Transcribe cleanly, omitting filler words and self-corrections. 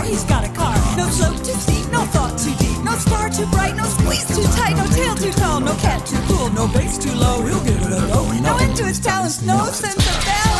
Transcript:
he's got a car. No slope too steep, no thought too deep, no star too bright, no squeeze too tight, no tail too tall, no cat too cool, no bass too low, he'll give it a go. No end to his talents, no sense of balance.